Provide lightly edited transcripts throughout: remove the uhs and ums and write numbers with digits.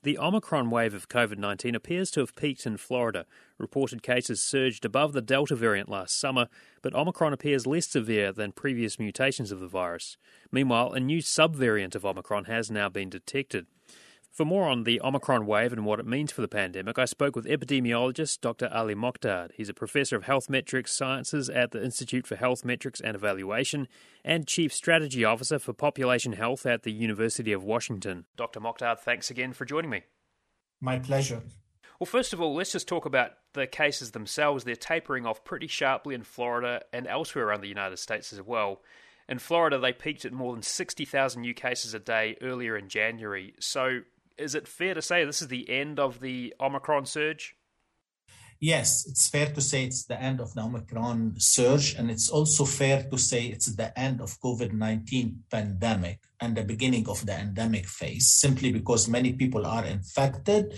The Omicron wave of COVID-19 appears to have peaked in Florida. Reported cases surged above the Delta variant last summer, but Omicron appears less severe than previous mutations of the virus. Meanwhile, a new subvariant of Omicron has now been detected. For more on the Omicron wave and what it means for the pandemic, I spoke with epidemiologist Dr. Ali Mokhtar. He's a professor of health metrics sciences at the Institute for Health Metrics and Evaluation and Chief Strategy Officer for Population Health at the University of Washington. Dr. Mokhtar, thanks again for joining me. My pleasure. Well, first of all, let's just talk about the cases themselves. They're tapering off pretty sharply in Florida and elsewhere around the United States as well. In Florida, they peaked at more than 60,000 new cases a day earlier in January. So is it fair to say this is the end of the Omicron surge? Yes, it's fair to say it's the end of the Omicron surge, and it's also fair to say it's the end of COVID-19 pandemic and the beginning of the endemic phase, simply because many people are infected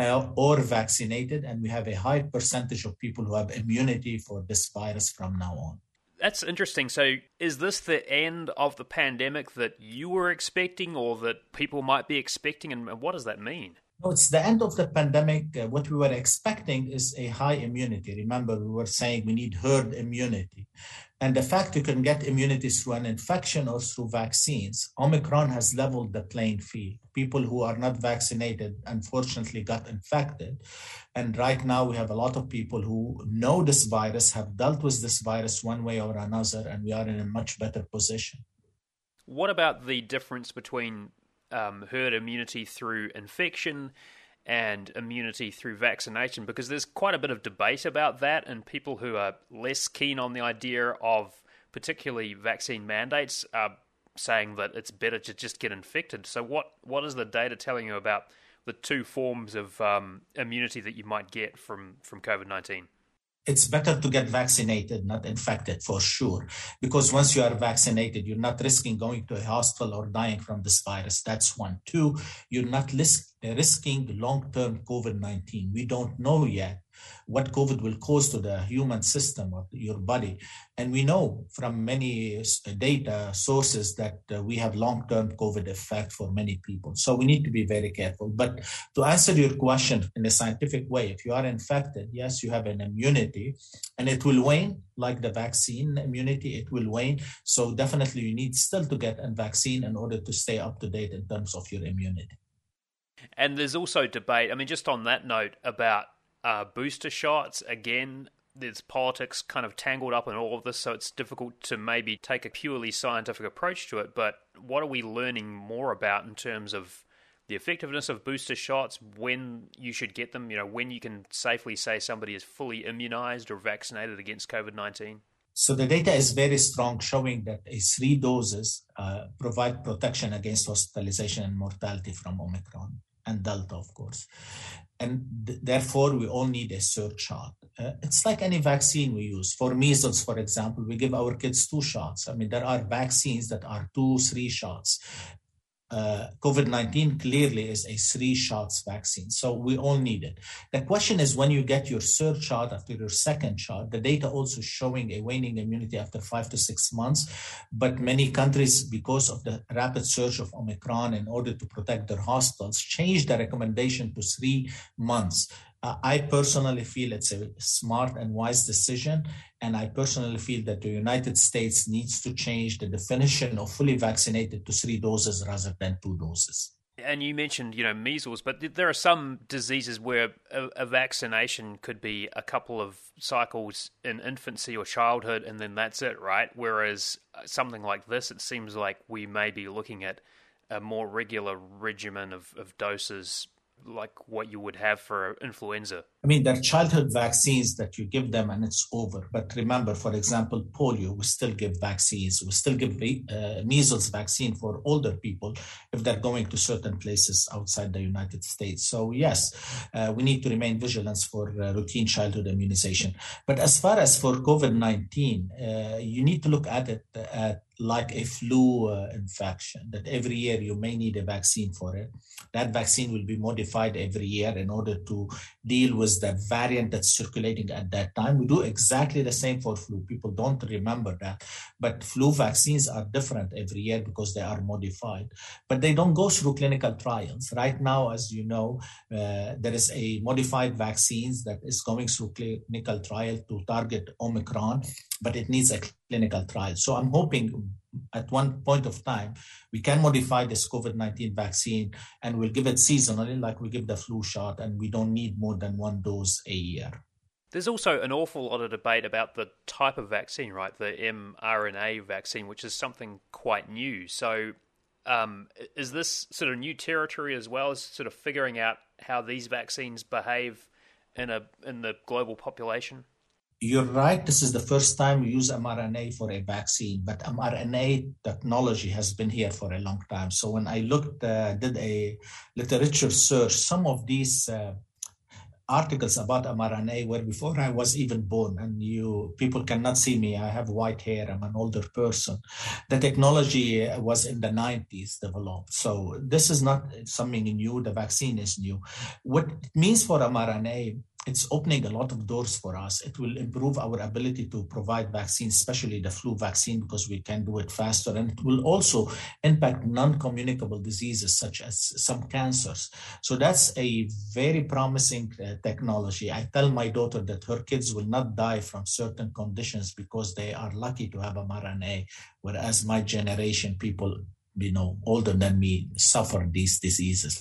or vaccinated, and we have a high percentage of people who have immunity for this virus from now on. That's interesting. So is this the end of the pandemic that you were expecting or that people might be expecting? And what does that mean? No, it's the end of the pandemic. What we were expecting is a high immunity. Remember, we were saying we need herd immunity. And the fact you can get immunity through an infection or through vaccines, Omicron has leveled the playing field. People who are not vaccinated, unfortunately, got infected. And right now we have a lot of people who know this virus, have dealt with this virus one way or another, and we are in a much better position. What about the difference between herd immunity through infection and immunity through vaccination? Because there's quite a bit of debate about that, and people who are less keen on the idea of particularly vaccine mandates are saying that it's better to just get infected. So what is the data telling you about the two forms of immunity that you might get from COVID-19? It's better to get vaccinated, not infected, for sure. Because once you are vaccinated, you're not risking going to a hospital or dying from this virus. That's one. Two, you're not risking long-term COVID-19. We don't know yet what COVID will cause to the human system or your body. And we know from many data sources that we have long-term COVID effect for many people. So we need to be very careful. But to answer your question in a scientific way, if you are infected, yes, you have an immunity and it will wane like the vaccine immunity, it will wane. So definitely you need still to get a vaccine in order to stay up to date in terms of your immunity. And there's also debate, just on that note, about booster shots. Again, there's politics kind of tangled up in all of this, so it's difficult to maybe take a purely scientific approach to it. But what are we learning more about in terms of the effectiveness of booster shots, when you should get them, when you can safely say somebody is fully immunized or vaccinated against COVID-19? So the data is very strong, showing that 3 doses provide protection against hospitalization and mortality from Omicron and Delta, of course. And therefore, we all need a third shot. It's like any vaccine we use. For measles, for example, we give our kids 2 shots. There are vaccines that are 2-3 shots. COVID-19 clearly is a 3 shots vaccine. So we all need it. The question is, when you get your third shot after your second shot, the data also showing a waning immunity after 5 to 6 months. But many countries, because of the rapid surge of Omicron, in order to protect their hospitals, changed the recommendation to 3 months. I personally feel it's a smart and wise decision. And I personally feel that the United States needs to change the definition of fully vaccinated to 3 doses rather than 2 doses. And you mentioned, measles, but there are some diseases where a vaccination could be a couple of cycles in infancy or childhood, and then that's it, right? Whereas something like this, it seems like we may be looking at a more regular regimen of doses, like what you would have for influenza. There are childhood vaccines that you give them and it's over. But remember, for example, polio, we still give vaccines. We still give measles vaccine for older people if they're going to certain places outside the United States. So yes, we need to remain vigilant for routine childhood immunization. But as far as for COVID-19, you need to look at it like a flu infection, that every year you may need a vaccine for it. That vaccine will be modified every year in order to deal with with the variant that's circulating at that time. We do exactly the same for flu. People don't remember that. But flu vaccines are different every year because they are modified. But they don't go through clinical trials. Right now, as you know, there is a modified vaccines that is going through clinical trial to target Omicron, but it needs a clinical trial. So I'm hoping at one point of time, we can modify this COVID-19 vaccine and we'll give it seasonally like we give the flu shot, and we don't need more than one dose a year. There's also an awful lot of debate about the type of vaccine, right? The mRNA vaccine, which is something quite new. So is this sort of new territory as well as sort of figuring out how these vaccines behave in the global population? You're right. This is the first time we use mRNA for a vaccine, but mRNA technology has been here for a long time. So when I did a literature search, some of these articles about mRNA were before I was even born, and people cannot see me. I have white hair. I'm an older person. The technology was in the 90s developed. So this is not something new. The vaccine is new. What it means for mRNA, it's opening a lot of doors for us. It will improve our ability to provide vaccines, especially the flu vaccine, because we can do it faster. And it will also impact non-communicable diseases such as some cancers. So that's a very promising technology. I tell my daughter that her kids will not die from certain conditions because they are lucky to have mRNA, whereas my generation, people older than me, suffer these diseases.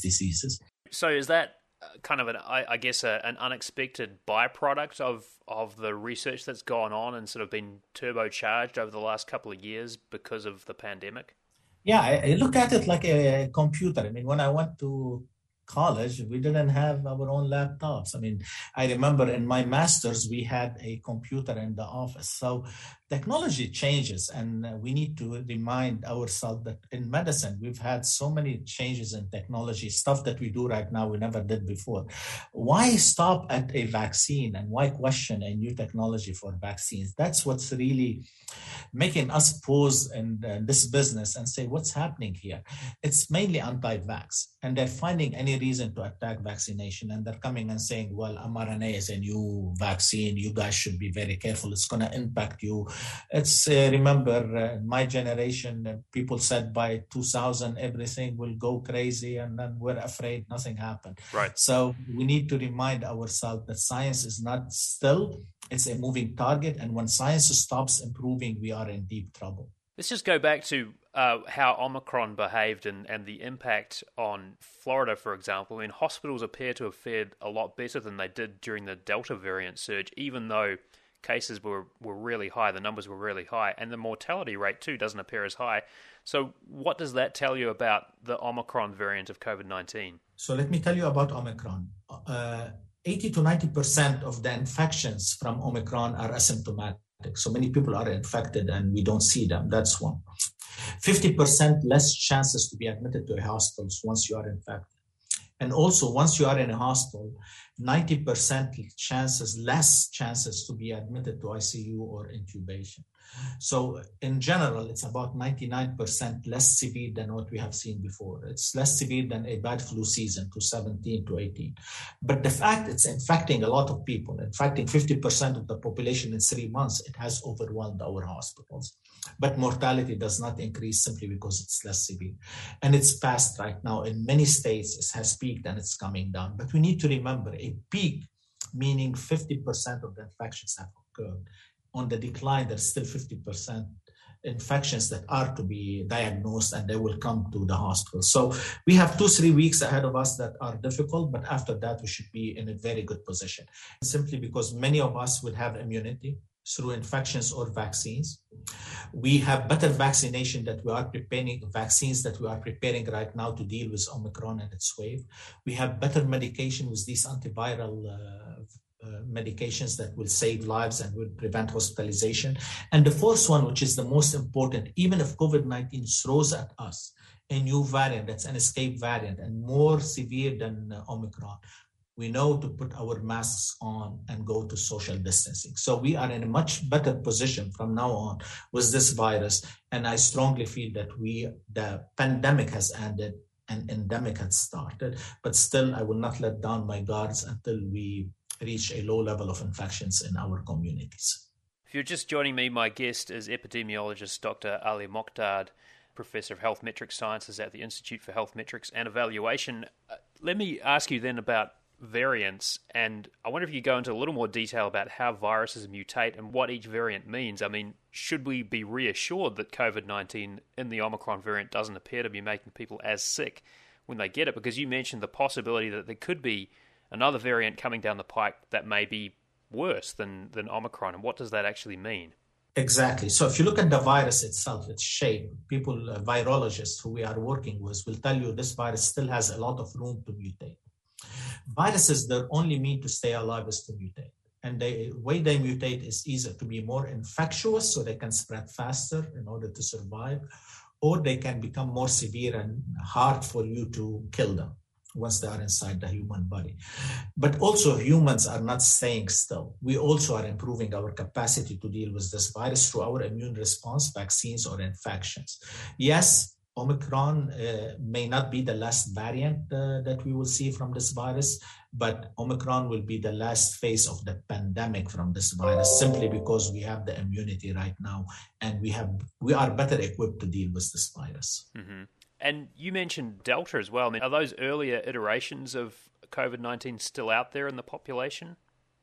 So is that kind of an unexpected byproduct of the research that's gone on and sort of been turbocharged over the last couple of years because of the pandemic? Yeah, I look at it like a computer. I mean, when I went to college, we didn't have our own laptops. I mean, I remember in my master's, we had a computer in the office. So technology changes, and we need to remind ourselves that in medicine, we've had so many changes in technology, stuff that we do right now we never did before. Why stop at a vaccine, and why question a new technology for vaccines? That's what's really making us pause in this business and say, what's happening here? It's mainly anti-vax, and they're finding any reason to attack vaccination, and they're coming and saying, well, mRNA is a new vaccine. You guys should be very careful. It's going to impact you. It's remember my generation, people said by 2000 everything will go crazy, and then we're afraid nothing happened. Right. So we need to remind ourselves that science is not still, it's a moving target, and when science stops improving, we are in deep trouble. Let's just go back to how Omicron behaved and the impact on Florida, for example. I mean, hospitals appear to have fared a lot better than they did during the Delta variant surge, even though cases were really high, the numbers were really high, and the mortality rate too doesn't appear as high. So what does that tell you about the Omicron variant of COVID-19? So let me tell you about Omicron. 80 to 90% of the infections from Omicron are asymptomatic. So many people are infected and we don't see them. That's one. 50% less chances to be admitted to a hospital once you are infected. And also, once you are in a hospital, 90% less chances to be admitted to ICU or intubation. So in general, it's about 99% less severe than what we have seen before. It's less severe than a bad flu season, 2017 to 18. But the fact it's infecting a lot of people, infecting 50% of the population in 3 months, it has overwhelmed our hospitals. But mortality does not increase simply because it's less severe. And it's past right now. In many states, it has peaked and it's coming down. But we need to remember a peak, meaning 50% of the infections have occurred. On the decline, there's still 50% infections that are to be diagnosed and they will come to the hospital. So we have 2-3 weeks ahead of us that are difficult, but after that, we should be in a very good position. Simply because many of us will have immunity through infections or vaccines. We have better vaccination that we are preparing, vaccines that we are preparing right now to deal with Omicron and its wave. We have better medication with these antiviral medications that will save lives and will prevent hospitalization. And the fourth one, which is the most important, even if COVID-19 throws at us a new variant that's an escape variant and more severe than Omicron, we know to put our masks on and go to social distancing. So we are in a much better position from now on with this virus. And I strongly feel that the pandemic has ended an endemic had started. But still, I will not let down my guards until we reach a low level of infections in our communities. If you're just joining me, my guest is epidemiologist Dr. Ali Mokdad, Professor of Health Metrics Sciences at the Institute for Health Metrics and Evaluation. Let me ask you then about variants, and I wonder if you go into a little more detail about how viruses mutate and what each variant means. I mean, should we be reassured that COVID-19 in the Omicron variant doesn't appear to be making people as sick when they get it? Because you mentioned the possibility that there could be another variant coming down the pike that may be worse than Omicron, and what does that actually mean? Exactly. So if you look at the virus itself, its shape, people, virologists who we are working with will tell you this virus still has a lot of room to mutate. Viruses, their only mean to stay alive is to mutate. And the way they mutate is either to be more infectious so they can spread faster in order to survive, or they can become more severe and hard for you to kill them once they are inside the human body. But also humans are not staying still. We also are improving our capacity to deal with this virus through our immune response, vaccines, or infections. Yes, Omicron may not be the last variant that we will see from this virus, but Omicron will be the last phase of the pandemic from this virus, simply because we have the immunity right now and we are better equipped to deal with this virus. Mm-hmm. And you mentioned Delta as well. I mean, are those earlier iterations of COVID-19 still out there in the population?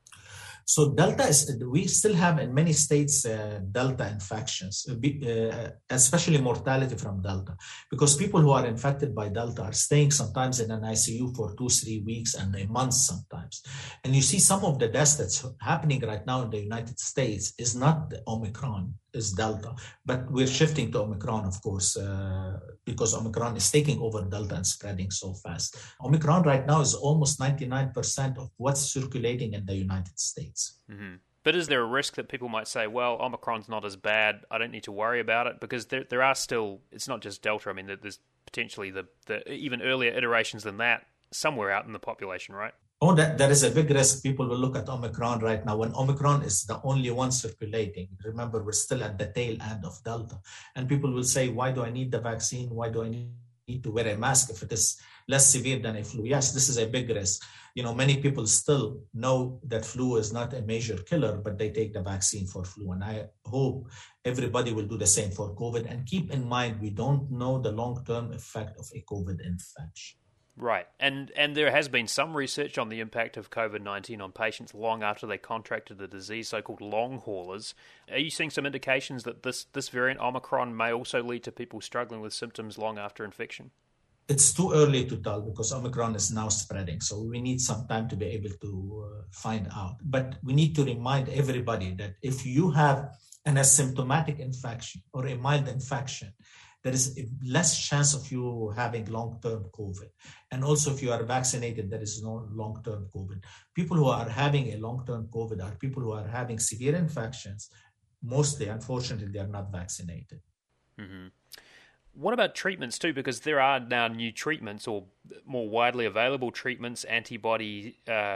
So Delta we still have in many states Delta infections, especially mortality from Delta, because people who are infected by Delta are staying sometimes in an ICU for 2-3 weeks and a month sometimes. And you see some of the deaths that's happening right now in the United States is not Omicron, is Delta, but we're shifting to Omicron, of course, because Omicron is taking over Delta and spreading so fast. Omicron right now is almost 99% of what's circulating in the United States. Mm-hmm. But is there a risk that people might say, well, Omicron's not as bad, I don't need to worry about it? Because there are still, it's not just Delta, I mean, there's potentially the even earlier iterations than that somewhere out in the population, right? Oh, there is a big risk. People will look at Omicron right now when Omicron is the only one circulating. Remember, we're still at the tail end of Delta. And people will say, why do I need the vaccine? Why do I need to wear a mask if it is less severe than a flu? Yes, this is a big risk. You know, many people still know that flu is not a major killer, but they take the vaccine for flu. And I hope everybody will do the same for COVID. And keep in mind, we don't know the long-term effect of a COVID infection. Right. And there has been some research on the impact of COVID-19 on patients long after they contracted the disease, so-called long haulers. Are you seeing some indications that this variant Omicron may also lead to people struggling with symptoms long after infection? It's too early to tell because Omicron is now spreading. So we need some time to be able to find out. But we need to remind everybody that if you have an asymptomatic infection or a mild infection, there is less chance of you having long-term COVID. And also, if you are vaccinated, there is no long-term COVID. People who are having a long-term COVID are people who are having severe infections. Mostly, unfortunately, they are not vaccinated. Mm-hmm. What about treatments too? Because there are now new treatments or more widely available treatments, antibody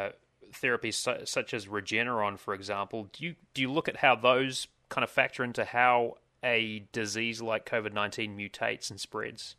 therapies such as Regeneron, for example. Do you look at how those kind of factor into how a disease like COVID-19 mutates and spreads?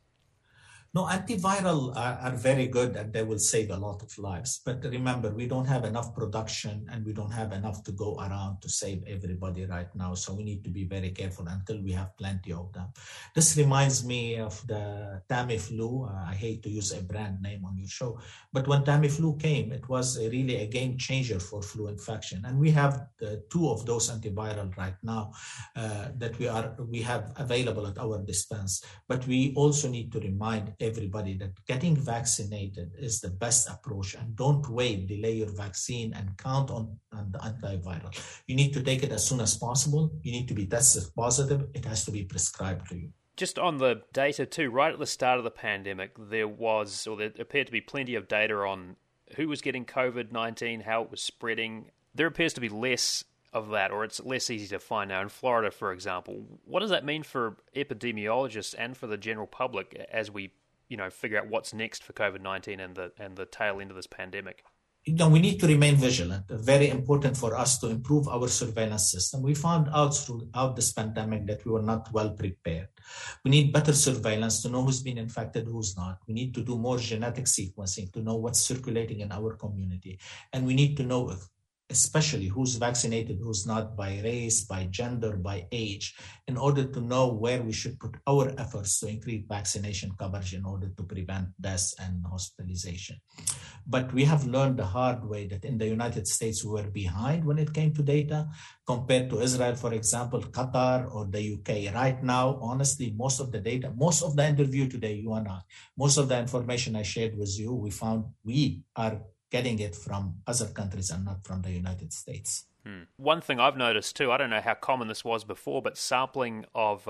No, antiviral are very good and they will save a lot of lives. But remember, we don't have enough production and we don't have enough to go around to save everybody right now. So we need to be very careful until we have plenty of them. This reminds me of the Tamiflu. I hate to use a brand name on your show, but when Tamiflu came, it was really a game changer for flu infection. And we have 2 of those antiviral right now that we have available at our dispense. But we also need to remind everybody that getting vaccinated is the best approach, and don't wait, delay your vaccine and count on the antiviral. You need to take it as soon as possible. You need to be tested positive. It has to be prescribed to you. Just on the data too, right at the start of the pandemic, there appeared to be plenty of data on who was getting COVID-19, how it was spreading. There appears to be less of that, or it's less easy to find now in Florida, for example. What does that mean for epidemiologists and for the general public as we figure out what's next for COVID-19 and the tail end of this pandemic? We need to remain vigilant. Very important for us to improve our surveillance system. We found out throughout this pandemic that we were not well prepared. We need better surveillance to know who's been infected, who's not. We need to do more genetic sequencing to know what's circulating in our community. And we need to know especially who's vaccinated, who's not, by race, by gender, by age, in order to know where we should put our efforts to increase vaccination coverage in order to prevent deaths and hospitalization. But we have learned the hard way that in the United States, we were behind when it came to data compared to Israel, for example, Qatar, or the UK. Right now, honestly, most of the data, most of the interview today, you and I, most of the information I shared with you, we found we are getting it from other countries and not from the United States. One thing I've noticed too, I don't know how common this was before, but sampling of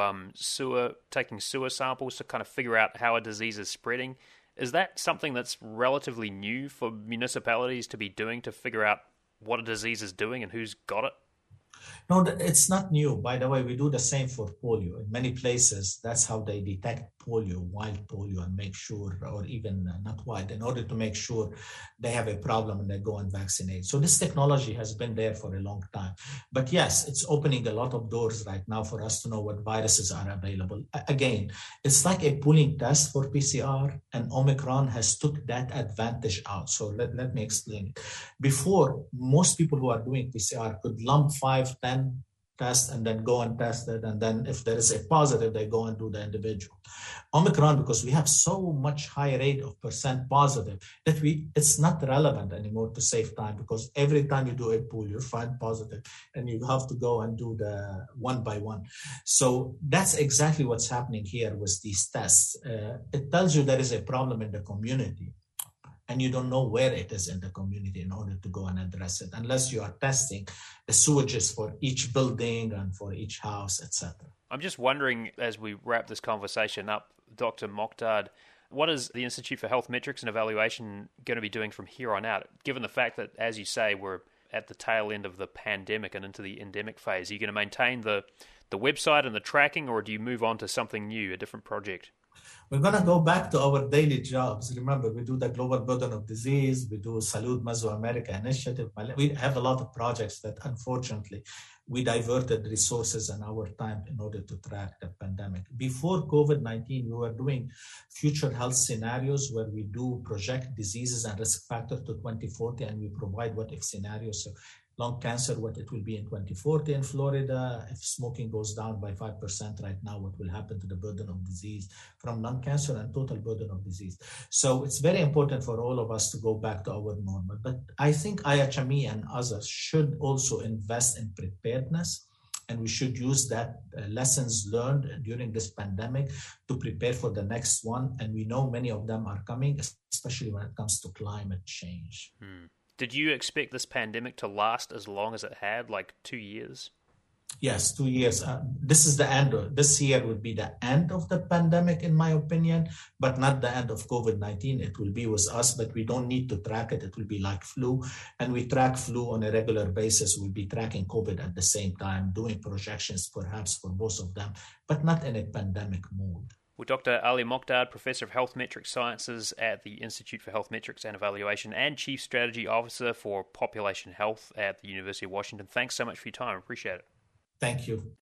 taking sewer samples to kind of figure out how a disease is spreading, is that something that's relatively new for municipalities to be doing to figure out what a disease is doing and who's got it? No, it's not new. By the way, we do the same for polio. In many places, that's how they detect polio, wild polio, and make sure, or even not wild, in order to make sure they have a problem and they go and vaccinate. So this technology has been there for a long time. But yes, it's opening a lot of doors right now for us to know what viruses are available. Again, it's like a pooling test for PCR, and Omicron has took that advantage out. So let me explain it. Before, most people who are doing PCR could lump 5, 10 tests and then go and test it. And then if there is a positive, they go and do the individual. Omicron, because we have so much high rate of percent positive, that it's not relevant anymore to save time, because every time you do a pool, you find positive and you have to go and do the one by one. So that's exactly what's happening here with these tests. It tells you there is a problem in the community, and you don't know where it is in the community in order to go and address it, unless you are testing the sewages for each building and for each house, etc. I'm just wondering, as we wrap this conversation up, Dr. Moqdad, what is the Institute for Health Metrics and Evaluation going to be doing from here on out, given the fact that, as you say, we're at the tail end of the pandemic and into the endemic phase? Are you going to maintain the website and the tracking, or do you move on to something new, a different project? We're going to go back to our daily jobs. Remember, we do the Global Burden of Disease, we do Salud Mesoamerica Initiative. We have a lot of projects that, unfortunately, we diverted resources and our time in order to track the pandemic. Before COVID-19, we were doing future health scenarios where we do project diseases and risk factors to 2040, and we provide what-if scenarios. So lung cancer, what it will be in 2040 in Florida. If smoking goes down by 5% right now, what will happen to the burden of disease from lung cancer and total burden of disease. So it's very important for all of us to go back to our normal. But I think IHME and others should also invest in preparedness. And we should use that lessons learned during this pandemic to prepare for the next one. And we know many of them are coming, especially when it comes to climate change. Did you expect this pandemic to last as long as it had, like 2 years? Yes, 2 years. This is the end. This year will be the end of the pandemic, in my opinion, but not the end of COVID-19. It will be with us, but we don't need to track it. It will be like flu, and we track flu on a regular basis. We'll be tracking COVID at the same time, doing projections perhaps for both of them, but not in a pandemic mode. Well, Dr. Ali Moqdad, Professor of Health Metrics Sciences at the Institute for Health Metrics and Evaluation and Chief Strategy Officer for Population Health at the University of Washington. Thanks so much for your time. I appreciate it. Thank you.